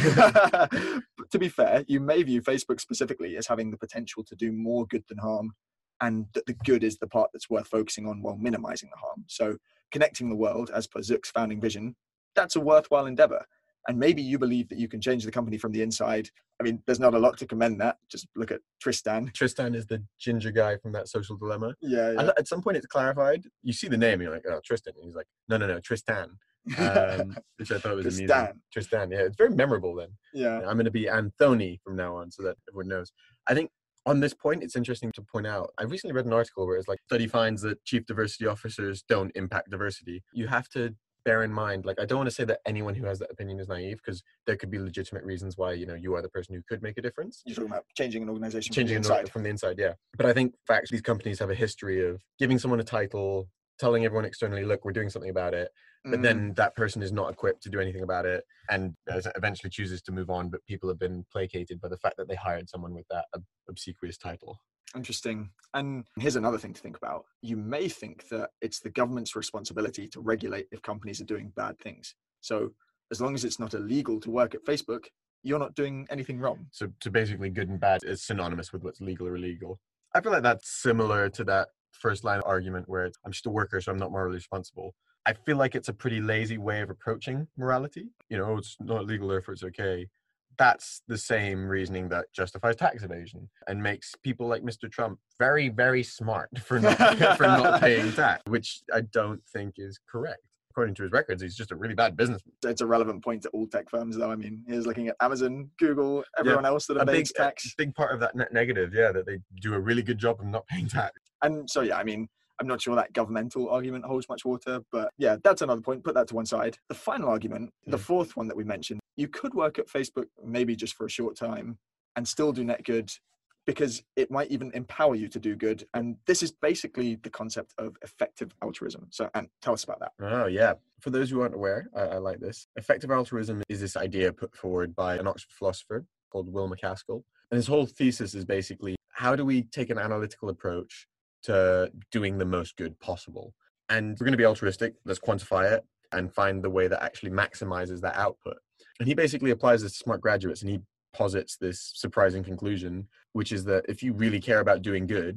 But to be fair, you may view Facebook specifically as having the potential to do more good than harm, and that the good is the part that's worth focusing on while minimizing the harm. So connecting the world, as per Zuck's founding vision, that's a worthwhile endeavor. And maybe you believe that you can change the company from the inside. I mean, there's not a lot to commend that. Just look at Tristan. Tristan is the ginger guy from that Social Dilemma. Yeah, yeah. And at some point it's clarified. You see the name, and you're like, oh, Tristan. And he's like, no, no, no, Tristan. Um, which I thought was amusing. Tristan. Tristan, yeah. It's very memorable then. Yeah. I'm going to be Anthony from now on so that everyone knows. I think on this point, it's interesting to point out, I recently read an article where it's like, study finds that chief diversity officers don't impact diversity. You have to bear in mind, like, I don't want to say that anyone who has that opinion is naive, because there could be legitimate reasons why, you know, you are the person who could make a difference. You're talking about changing an organization Changing from the it inside. from the inside, yeah. But I think, in fact, these companies have a history of giving someone a title, telling everyone externally, look, we're doing something about it. But Mm. then that person is not equipped to do anything about it, and eventually chooses to move on. But people have been placated by the fact that they hired someone with that ob- obsequious title. Interesting. And here's another thing to think about. You may think that it's the government's responsibility to regulate if companies are doing bad things. So as long as it's not illegal to work at Facebook, you're not doing anything wrong. So, so basically, good and bad is synonymous with what's legal or illegal. I feel like that's similar to that first line argument where it's, I'm just a worker, so I'm not morally responsible. I feel like it's a pretty lazy way of approaching morality. You know, it's not illegal, therefore it's okay. That's the same reasoning that justifies tax evasion and makes people like Mister Trump very, very smart for not, for not paying tax, which I don't think is correct. According to his records, he's just a really bad businessman. It's a relevant point to all tech firms, though. I mean, here's looking at Amazon, Google, everyone else that A big, evades tax. a big part of that net negative, yeah, that they do a really good job of not paying tax. And so, yeah, I mean, I'm not sure that governmental argument holds much water, but yeah, that's another point. Put that to one side. The final argument, the Mm. fourth one that we mentioned, you could work at Facebook maybe just for a short time and still do net good, because it might even empower you to do good. And this is basically the concept of effective altruism. So, and tell us about that. Oh, yeah. For those who aren't aware, I, I like this. Effective altruism is this idea put forward by an Oxford philosopher called Will MacAskill. And his whole thesis is basically, how do we take an analytical approach to doing the most good possible? And we're going to be altruistic. Let's quantify it and find the way that actually maximizes that output. And he basically applies this to smart graduates, and he posits this surprising conclusion, which is that if you really care about doing good,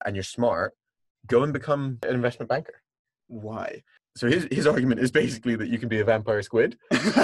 and you're smart, go and become an investment banker. Why? So his, his argument is basically that you can be a vampire squid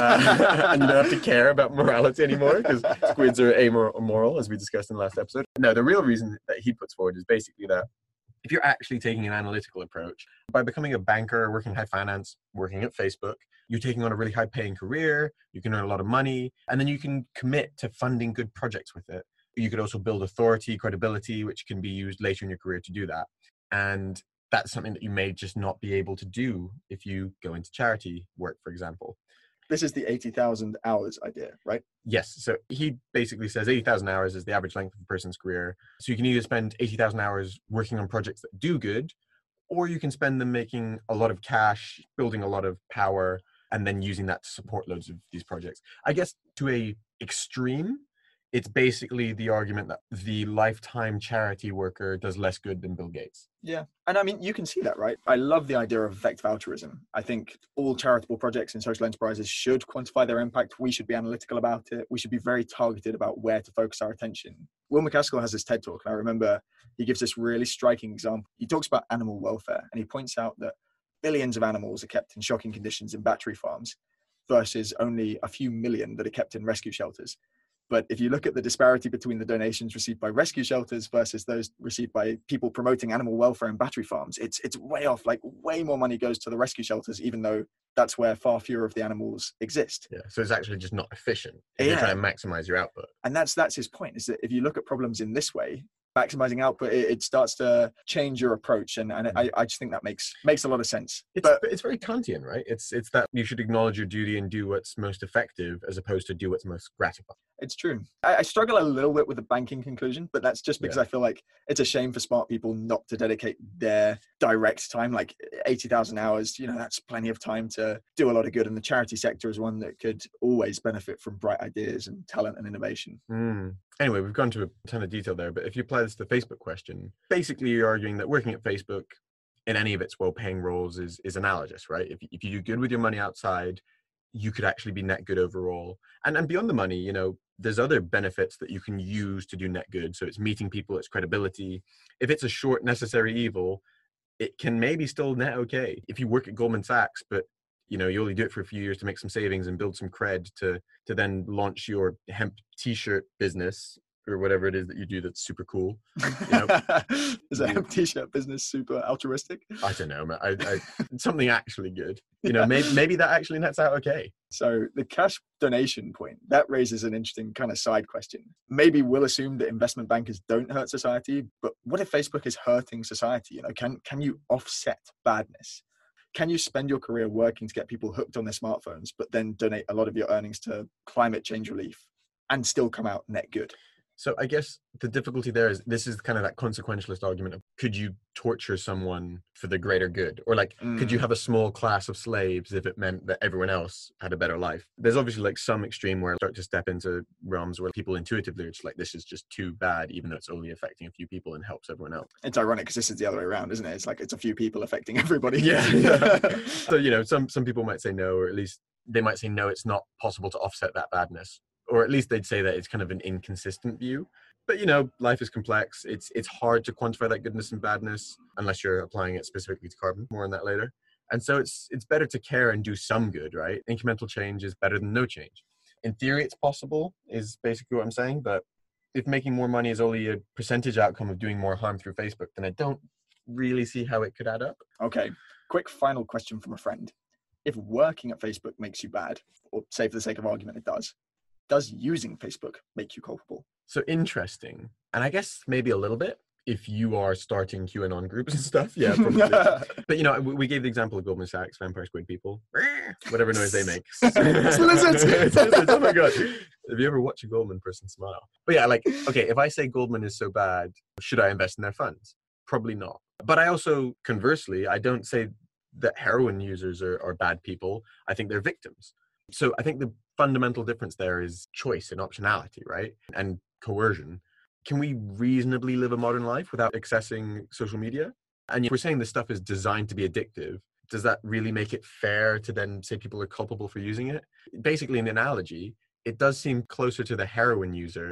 uh, and you don't have to care about morality anymore because squids are amoral, as we discussed in the last episode. No, the real reason that he puts forward is basically that if you're actually taking an analytical approach, by becoming a banker, working high finance, working at Facebook, you're taking on a really high paying career, you can earn a lot of money, and then you can commit to funding good projects with it. You could also build authority, credibility, which can be used later in your career to do that. And that's something that you may just not be able to do if you go into charity work, for example. This is the eighty thousand hours idea, right? Yes. So he basically says eighty thousand hours is the average length of a person's career. So you can either spend eighty thousand hours working on projects that do good, or you can spend them making a lot of cash, building a lot of power, and then using that to support loads of these projects. I guess to a extreme, it's basically the argument that the lifetime charity worker does less good than Bill Gates. Yeah. And I mean, you can see that, right? I love the idea of effective altruism. I think all charitable projects and social enterprises should quantify their impact. We should be analytical about it. We should be very targeted about where to focus our attention. Will MacAskill has this TED talk, and I remember he gives this really striking example. He talks about animal welfare, and he points out that billions of animals are kept in shocking conditions in battery farms versus only a few million that are kept in rescue shelters. But if you look at the disparity between the donations received by rescue shelters versus those received by people promoting animal welfare in battery farms, it's it's way off. Like way more money goes to the rescue shelters, even though that's where far fewer of the animals exist. Yeah, so it's actually just not efficient. If Yeah. You're trying to maximize your output. And that's that's his point, is that if you look at problems in this way, maximizing output, it, it starts to change your approach. And, and I, I just think that makes makes a lot of sense. It's, but it's very Kantian, right? It's it's that you should acknowledge your duty and do what's most effective as opposed to do what's most gratifying. it's true. I, I struggle a little bit with the banking conclusion, but that's just because Yeah. I feel like it's a shame for smart people not to dedicate their direct time, like eighty thousand hours. You know, that's plenty of time to do a lot of good. And the charity sector is one that could always benefit from bright ideas and talent and innovation. Mm. Anyway, we've gone to a ton of detail there, but if you apply this to the Facebook question, basically you're arguing that working at Facebook in any of its well-paying roles is is analogous, right? If, if you do good with your money outside, you could actually be net good overall. And and beyond the money, you know, there's other benefits that you can use to do net good. So it's meeting people, it's credibility. If it's a short necessary evil, it can maybe still net okay. If you work at Goldman Sachs, but you know, you only do it for a few years to make some savings and build some cred to to then launch your hemp t-shirt business or whatever it is that you do that's super cool. You know, Is a hemp t-shirt business super altruistic? I don't know, man. I, I, something actually good. You know, maybe maybe that actually nets out okay. So the cash donation point, that raises an interesting kind of side question. Maybe we'll assume that investment bankers don't hurt society, but what if Facebook is hurting society? You know, can can you offset badness? Can you spend your career working to get people hooked on their smartphones, but then donate a lot of your earnings to climate change relief and still come out net good? So I guess the difficulty there is this is kind of that consequentialist argument of could you torture someone for the greater good? Or like, Mm. could you have a small class of slaves if it meant that everyone else had a better life? There's obviously like some extreme where I start to step into realms where people intuitively are just like, this is just too bad, even though it's only affecting a few people and helps everyone else. It's ironic because this is the other way around, isn't it? It's like it's a few people affecting everybody. Yeah. yeah. So, you know, some, some people might say no, or at least they might say, no, it's not possible to offset that badness. Or at least they'd say that it's kind of an inconsistent view. But, you know, life is complex. It's it's hard to quantify that goodness and badness unless you're applying it specifically to carbon. More on that later. And so it's it's better to care and do some good, right? Incremental change is better than no change. In theory, it's possible, is basically what I'm saying. But if making more money is only a percentage outcome of doing more harm through Facebook, then I don't really see how it could add up. Okay, quick final question from a friend. If working at Facebook makes you bad, or say for the sake of argument it does, does using Facebook make you culpable? So interesting. And I guess maybe a little bit if you are starting QAnon groups and stuff. Yeah, probably. But, you know, we we gave the example of Goldman Sachs, vampire squid people, whatever noise they make. It's lizards. It's lizards. Oh my God. Have you ever watched a Goldman person smile? But yeah, like, okay, if I say Goldman is so bad, should I invest in their funds? Probably not. But I also, conversely, I don't say that heroin users are, are bad people. I think they're victims. So I think the fundamental difference there is choice and optionality, right? And coercion. Can we reasonably live a modern life without accessing social media? And if we're saying this stuff is designed to be addictive, does that really make it fair to then say people are culpable for using it? Basically, an analogy, it does seem closer to the heroin user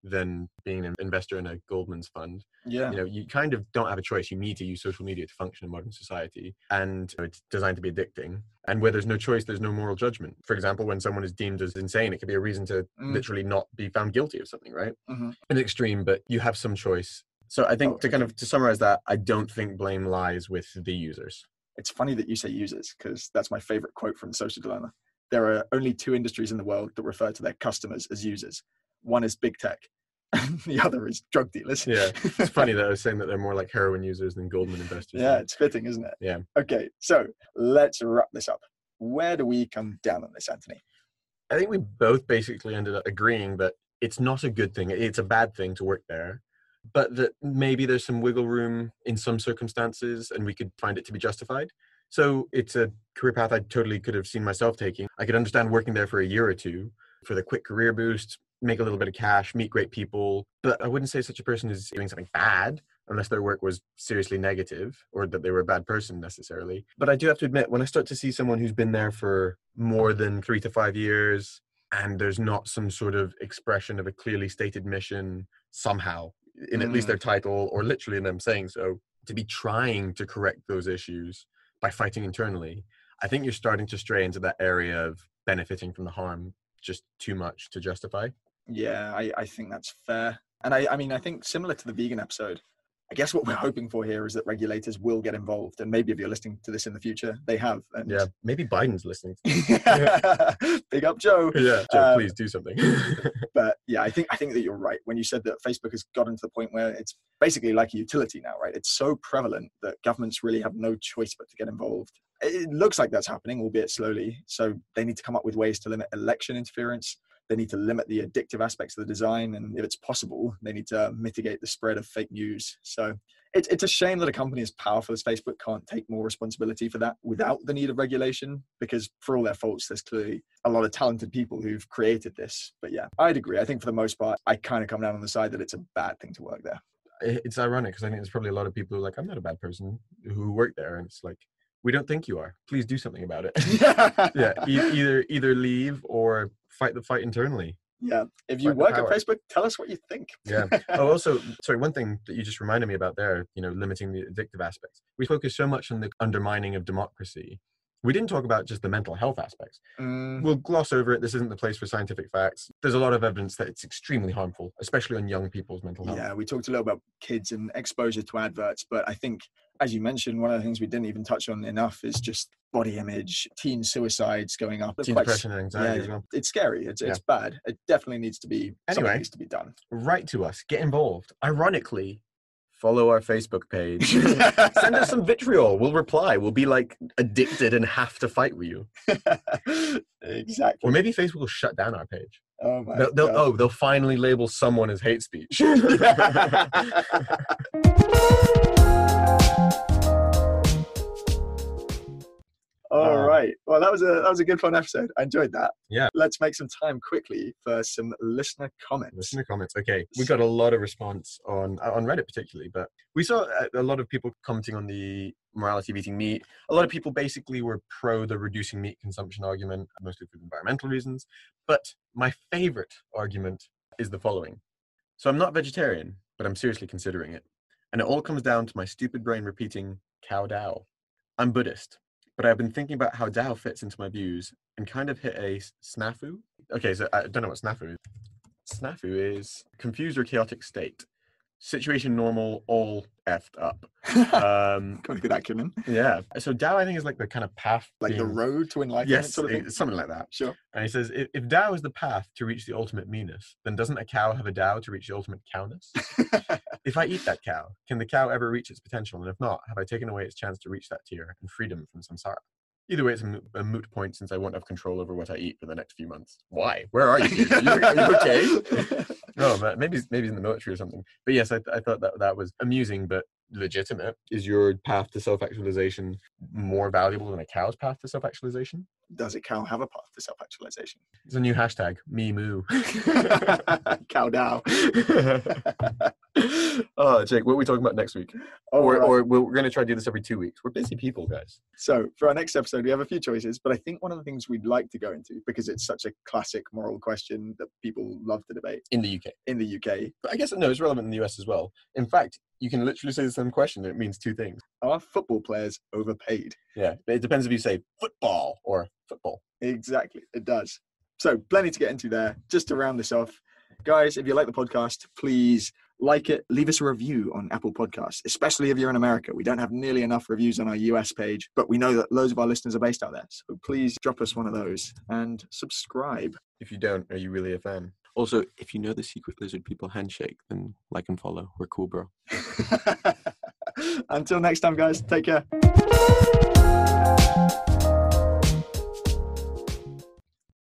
than being an investor in a Goldman's fund. Yeah. You know, you kind of don't have a choice. You need to use social media to function in modern society, and it's designed to be addicting. And where there's no choice, there's no moral judgment. For example, when someone is deemed as insane, it could be a reason to Mm. literally not be found guilty of something, right? Mhm. An extreme, but you have some choice. So I think Oh, to kind of to summarize that, I don't think blame lies with the users. It's funny that you say users, because that's my favorite quote from The Social Dilemma. There are only two industries in the world that refer to their customers as users. One is big tech, and the other is drug dealers. Yeah, it's funny that I was saying that they're more like heroin users than Goldman investors. Yeah, it's fitting, isn't it? Yeah. Okay, so let's wrap this up. Where do we come down on this, Anthony? I think we both basically ended up agreeing that it's not a good thing. It's a bad thing to work there, but that maybe there's some wiggle room in some circumstances and we could find it to be justified. So it's a career path I totally could have seen myself taking. I could understand working there for a year or two for the quick career boost, make a little bit of cash, meet great people. But I wouldn't say such a person is doing something bad unless their work was seriously negative or that they were a bad person necessarily. But I do have to admit, when I start to see someone who's been there for more than three to five years and there's not some sort of expression of a clearly stated mission somehow in at least their title or literally in them saying so, to be trying to correct those issues by fighting internally, I think you're starting to stray into that area of benefiting from the harm just too much to justify. Yeah, I, I think that's fair. And I, I mean, I think similar to the vegan episode, I guess what we're hoping for here is that regulators will get involved. And maybe if you're listening to this in the future, they have. And Yeah, maybe Biden's listening. Big up, Joe. Yeah, Joe, Um, please do something. But yeah, I think I think that you're right when you said that Facebook has gotten to the point where it's basically like a utility now, right? It's so prevalent that governments really have no choice but to get involved. It looks like that's happening, albeit slowly. So they need to come up with ways to limit election interference. They need to limit the addictive aspects of the design. And if it's possible, they need to mitigate the spread of fake news. So it's, it's a shame that a company as powerful as Facebook can't take more responsibility for that without the need of regulation, because for all their faults, there's clearly a lot of talented people who've created this. But yeah, I'd agree. I think for the most part, I kind of come down on the side that it's a bad thing to work there. It's ironic because I think there's probably a lot of people who are like, I'm not a bad person who work there. And it's like, we don't think you are. Please do something about it. Yeah, e- either either leave or fight the fight internally. Yeah. If you Fight the work at power. Facebook, tell us what you think. Yeah. Oh, also, sorry, one thing that you just reminded me about there, you know, limiting the addictive aspects. We focus so much on the undermining of democracy. We didn't talk about just the mental health aspects. Mm, We'll gloss over it. This isn't the place for scientific facts. There's a lot of evidence that it's extremely harmful, especially on young people's mental health. yeah, we talked a little about kids and exposure to adverts, but I think, as you mentioned, one of the things we didn't even touch on enough is just body image, teen suicides going up. Teen Quite- depression and anxiety yeah, as well. it's scary. It's, it's Yeah. bad. It definitely needs to be, something Anyway. needs to be done. Write to us. Get involved. Ironically, follow our Facebook page. Send us some vitriol. We'll reply. We'll be like addicted and have to fight with you. Exactly. Or maybe Facebook will shut down our page. Oh my They'll, they'll, God. oh, they'll finally label someone as hate speech. All Uh, right. Well, that was a that was a good fun episode. I enjoyed that. Yeah. Let's make some time quickly for some listener comments. Listen to comments. Okay, we got a lot of response on on Reddit particularly, but we saw a, a lot of people commenting on the morality of eating meat. A lot of people basically were pro the reducing meat consumption argument, mostly for environmental reasons. But my favorite argument is the following. So I'm not vegetarian, but I'm seriously considering it. And it all comes down to my stupid brain repeating cow Dao. I'm Buddhist, but I've been thinking about how Dao fits into my views and kind of hit a s- snafu. Okay, so I don't know what snafu is. Snafu is confused or chaotic state. Situation normal, all effed up. Um, Got a good acronym. yeah. So Dao, I think, is like the kind of path. Like the being- road to enlightenment Yes, sort of thing. it's something like that. Sure. And he says, if, if Dao is the path to reach the ultimate meanness, then doesn't a cow have a Dao to reach the ultimate cowness? If I eat that cow, can the cow ever reach its potential? And if not, have I taken away its chance to reach that tier and freedom from samsara? Either way, it's a, mo- a moot point since I won't have control over what I eat for the next few months. Why? Where are you? Are you, are you okay? No, but maybe he's- maybe he's in the military or something. But yes, I, I thought that that was amusing, but legitimate. Is your path to self-actualization more valuable than a cow's path to self-actualization? Does a cow have a path to self-actualization? It's a new hashtag, me moo. Cow dow. Oh, Jake, what are we talking about next week? All or, right. or we're going to try to do this every two weeks. We're busy people, guys. So for our next episode, we have a few choices, but I think one of the things we'd like to go into, because it's such a classic moral question that people love to debate In the U K. in the U K, But I guess, no, it's relevant in the U S as well. In fact, you can literally say the same question and it means two things. are football players overpaid? Yeah, it depends if you say football or football. Exactly, it does. So plenty to get into there. Just to round this off, guys, if you like the podcast, please like it. Leave us a review on Apple Podcasts, especially if you're in America. We don't have nearly enough reviews on our U S page, but we know that loads of our listeners are based out there. So please drop us one of those and subscribe. If you don't, are you really a fan? Also, if you know the Secret Lizard People handshake, then like and follow. We're cool, bro. Until next time, guys, take care.